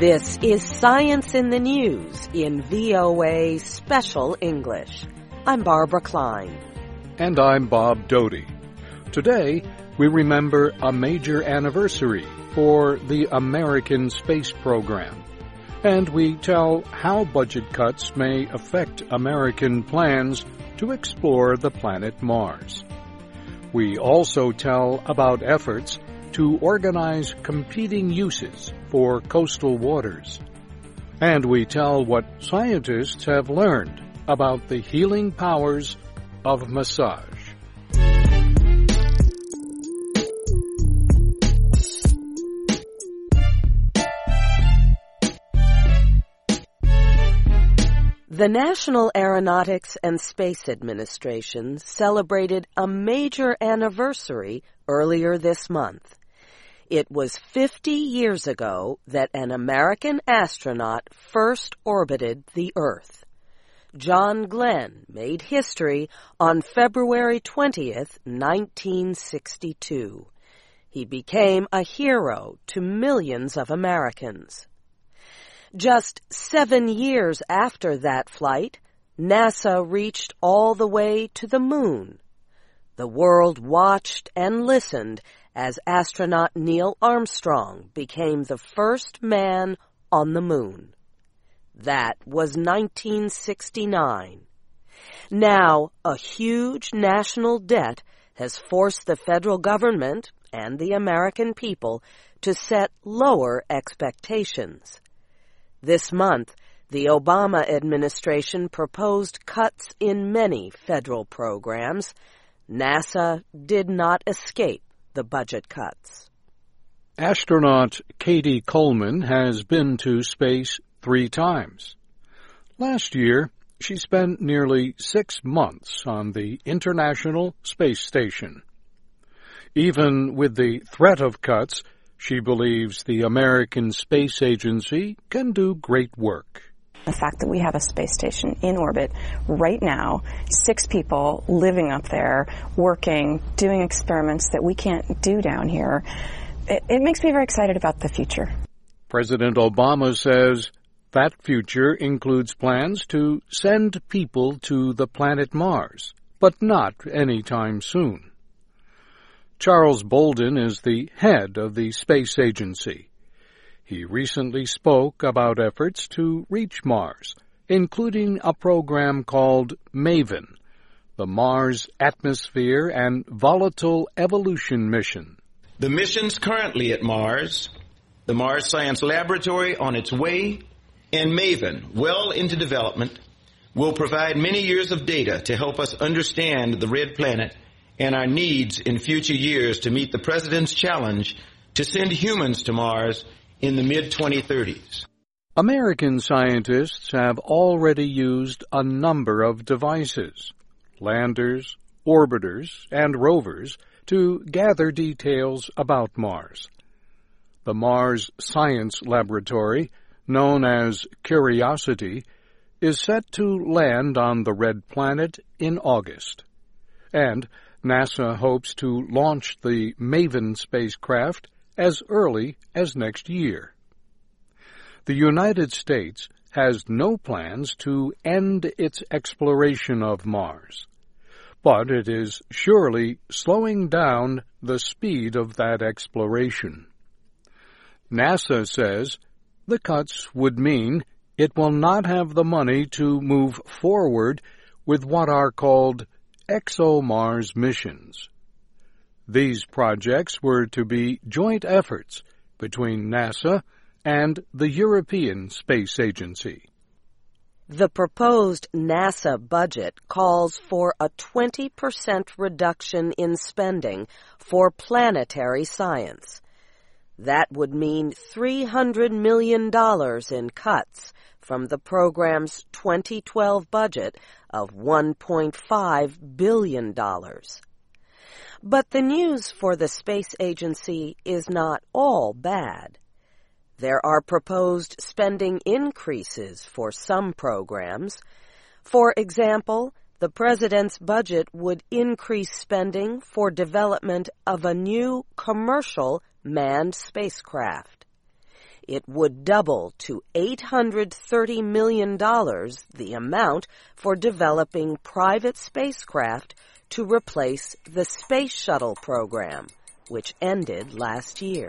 This is Science in the News in VOA Special English. I'm Barbara Klein. And I'm Bob Doty. Today, we remember a major anniversary for the American space program. And we tell how budget cuts may affect American plans to explore the planet Mars. We also tell about efforts to organize competing uses for coastal waters. And we tell what scientists have learned about the healing powers of massage. The National Aeronautics and Space Administration celebrated a major anniversary earlier this month. It was 50 years ago that an American astronaut first orbited the Earth. John Glenn made history on February 20th, 1962. He became a hero to millions of Americans. Just 7 years after that flight, NASA reached all the way to the moon. The world watched and listened as astronaut Neil Armstrong became the first man on the moon. That was 1969. Now, a huge national debt has forced the federal government and the American people to set lower expectations. This month, the Obama administration proposed cuts in many federal programs. NASA did not escape the budget cuts. Astronaut Cady Coleman has been to space 3 times. Last year, she spent nearly 6 months on the International Space Station. Even with the threat of cuts, she believes the American Space Agency can do great work. The fact that we have a space station in orbit right now, 6 people living up there, working, doing experiments that we can't do down here, it makes me very excited about the future. President Obama says that future includes plans to send people to the planet Mars, but not anytime soon. Charles Bolden is the head of the space agency. He recently spoke about efforts to reach Mars, including a program called MAVEN, the Mars Atmosphere and Volatile Evolution Mission. The missions currently at Mars, the Mars Science Laboratory on its way, and MAVEN, well into development, will provide many years of data to help us understand the red planet and our needs in future years to meet the President's challenge to send humans to Mars in the mid-2030s. American scientists have already used a number of devices, landers, orbiters, and rovers, to gather details about Mars. The Mars Science Laboratory, known as Curiosity, is set to land on the red planet in August. And NASA hopes to launch the MAVEN spacecraft as early as next year. The United States has no plans to end its exploration of Mars, but it is surely slowing down the speed of that exploration. NASA says the cuts would mean it will not have the money to move forward with what are called ExoMars missions. These projects were to be joint efforts between NASA and the European Space Agency. The proposed NASA budget calls for a 20% reduction in spending for planetary science. That would mean $300 million in cuts from the program's 2012 budget of $1.5 billion. But the news for the space agency is not all bad. There are proposed spending increases for some programs. For example, the President's budget would increase spending for development of a new commercial manned spacecraft. it would double to $830 million, the amount for developing private spacecraft to replace the Space Shuttle program, which ended last year.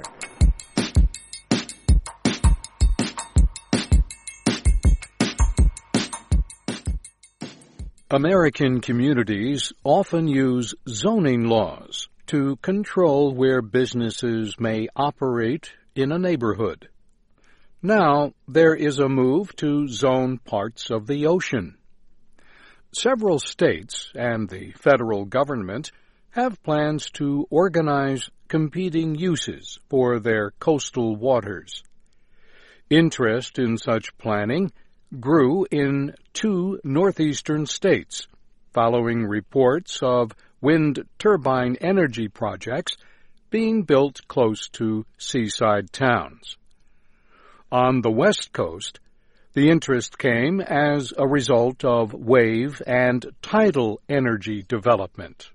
American communities often use zoning laws to control where businesses may operate in a neighborhood. Now, there is a move to zone parts of the ocean. Several states and the federal government have plans to organize competing uses for their coastal waters. Interest in such planning grew in 2 northeastern states, following reports of wind turbine energy projects being built close to seaside towns. On the West Coast, the interest came as a result of wave and tidal energy development.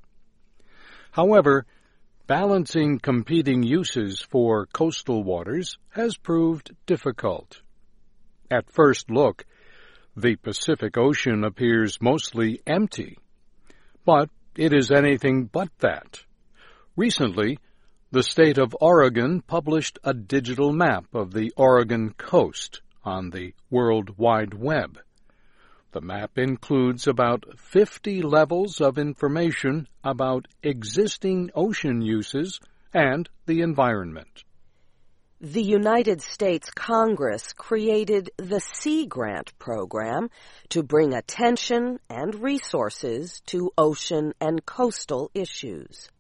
However, balancing competing uses for coastal waters has proved difficult. At first look, the Pacific Ocean appears mostly empty, but it is anything but that. Recently, the state of Oregon published a digital map of the Oregon coast on the World Wide Web. The map includes about 50 levels of information about existing ocean uses and the environment. The United States Congress created the Sea Grant program to bring attention and resources to ocean and coastal issues.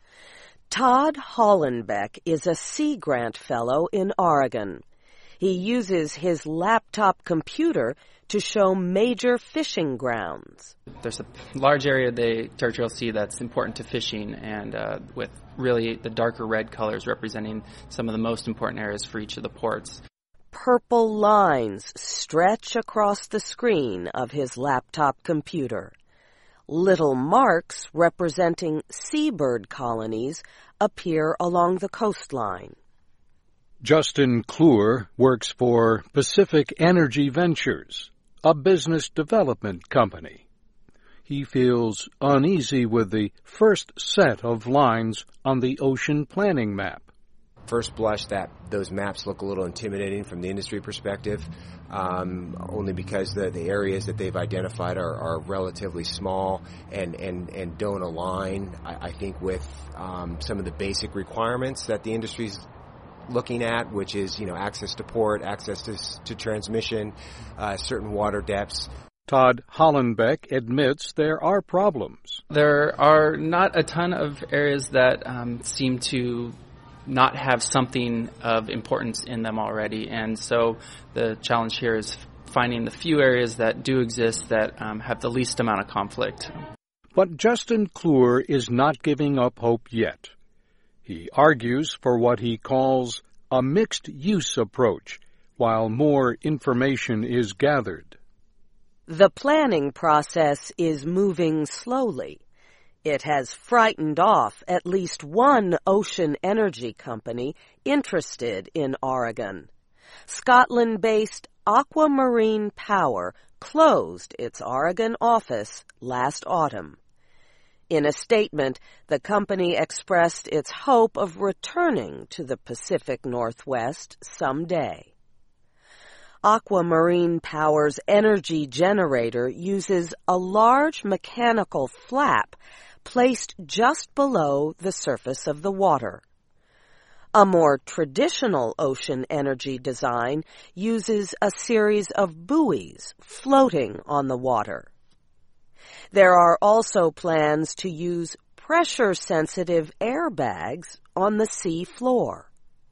Todd Hollenbeck is a Sea Grant Fellow in Oregon. He uses his laptop computer to show major fishing grounds. There's a large area of the territorial sea that's important to fishing, and with really the darker red colors representing some of the most important areas for each of the ports. Purple lines stretch across the screen of his laptop computer. Little marks representing seabird colonies appear along the coastline. Justin Clure works for Pacific Energy Ventures, a business development company. He feels uneasy with the first set of lines on the ocean planning map. First blush, those maps look a little intimidating from the industry perspective, only because the areas that they've identified are relatively small and don't align, I think, with some of the basic requirements that the industry's looking at, which is, access to port, access to transmission, certain water depths. Todd Hollenbeck admits there are problems. There are not a ton of areas that seem to not have something of importance in them already, and so the challenge here is finding the few areas that do exist that have the least amount of conflict. But Justin Clure is not giving up hope yet. He argues for what he calls a mixed-use approach, while more information is gathered. The planning process is moving slowly. It has frightened off at least one ocean energy company interested in Oregon. Scotland-based Aquamarine Power closed its Oregon office last autumn. In a statement, the company expressed its hope of returning to the Pacific Northwest someday. Aquamarine Power's energy generator uses a large mechanical flap placed just below the surface of the water. A more traditional ocean energy design uses a series of buoys floating on the water. There are also plans to use pressure-sensitive airbags on the sea floor.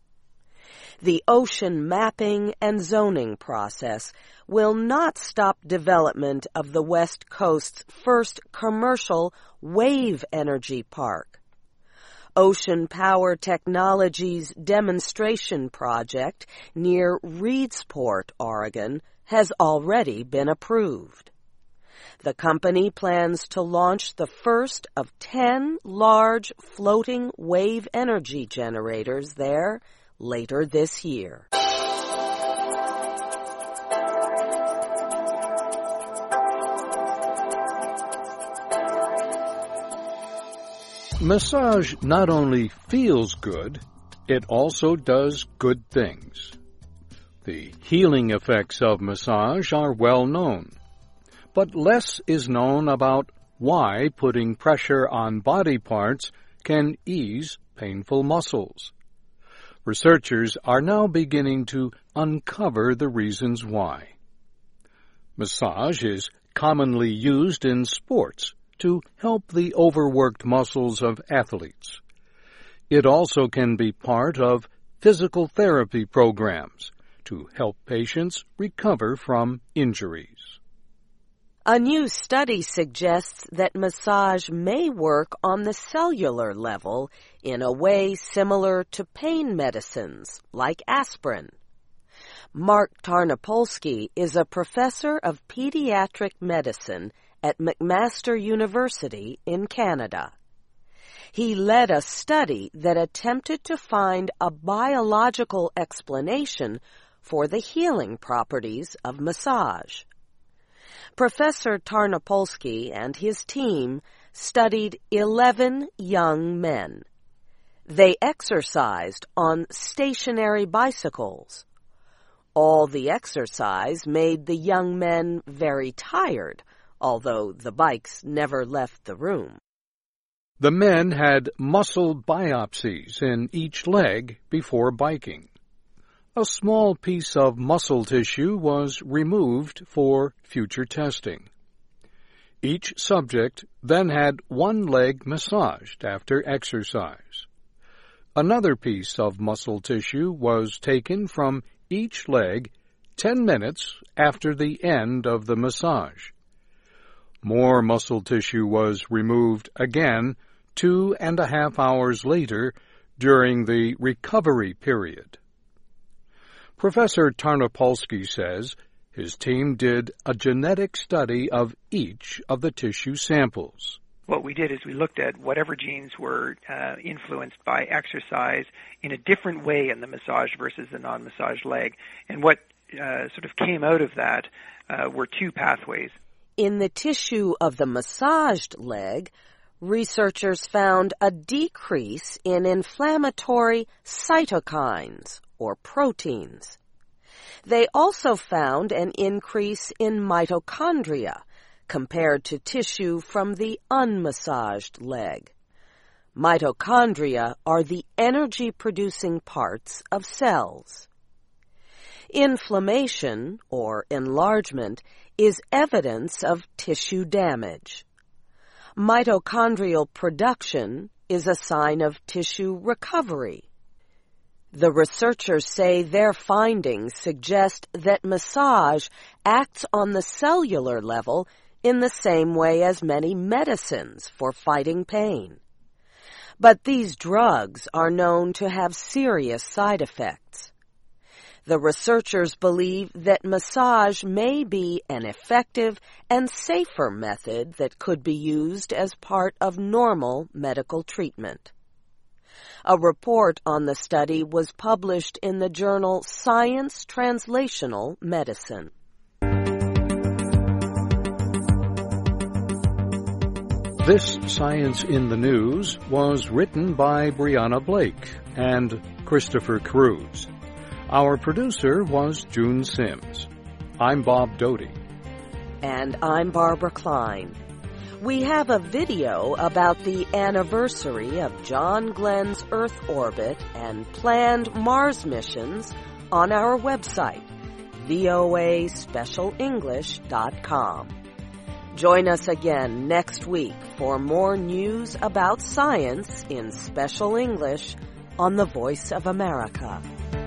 The ocean mapping and zoning process will not stop development of the West Coast's first commercial wave energy park. Ocean Power Technologies' demonstration project near Reedsport, Oregon, has already been approved. The company plans to launch the first of 10 large floating wave energy generators there later this year. Massage not only feels good, it also does good things. The healing effects of massage are well known, but less is known about why putting pressure on body parts can ease painful muscles. Researchers are now beginning to uncover the reasons why. Massage is commonly used in sports to help the overworked muscles of athletes. It also can be part of physical therapy programs to help patients recover from injuries. A new study suggests that massage may work on the cellular level in a way similar to pain medicines, like aspirin. Mark Tarnopolsky is a professor of pediatric medicine at McMaster University in Canada. He led a study that attempted to find a biological explanation for the healing properties of massage. Professor Tarnopolsky and his team studied 11 young men. They exercised on stationary bicycles. All the exercise made the young men very tired, although the bikes never left the room. The men had muscle biopsies in each leg before biking. A small piece of muscle tissue was removed for future testing. Each subject then had one leg massaged after exercise. Another piece of muscle tissue was taken from each leg 10 minutes after the end of the massage. More muscle tissue was removed again 2.5 hours later during the recovery period. Professor Tarnopolsky says his team did a genetic study of each of the tissue samples. What we did is we looked at whatever genes were influenced by exercise in a different way in the massage versus the non-massaged leg. And what sort of came out of that were two pathways. In the tissue of the massaged leg, researchers found a decrease in inflammatory cytokines, or proteins. They also found an increase in mitochondria compared to tissue from the unmassaged leg. Mitochondria are the energy-producing parts of cells. Inflammation, or enlargement, is evidence of tissue damage. Mitochondrial production is a sign of tissue recovery. The researchers say their findings suggest that massage acts on the cellular level in the same way as many medicines for fighting pain. But these drugs are known to have serious side effects. The researchers believe that massage may be an effective and safer method that could be used as part of normal medical treatment. A report on the study was published in the journal Science Translational Medicine. This Science in the News was written by Brianna Blake and Christopher Cruz. Our producer was June Sims. I'm Bob Doty. And I'm Barbara Klein. We have a video about the anniversary of John Glenn's Earth orbit and planned Mars missions on our website, voaspecialenglish.com. Join us again next week for more news about science in Special English on the Voice of America.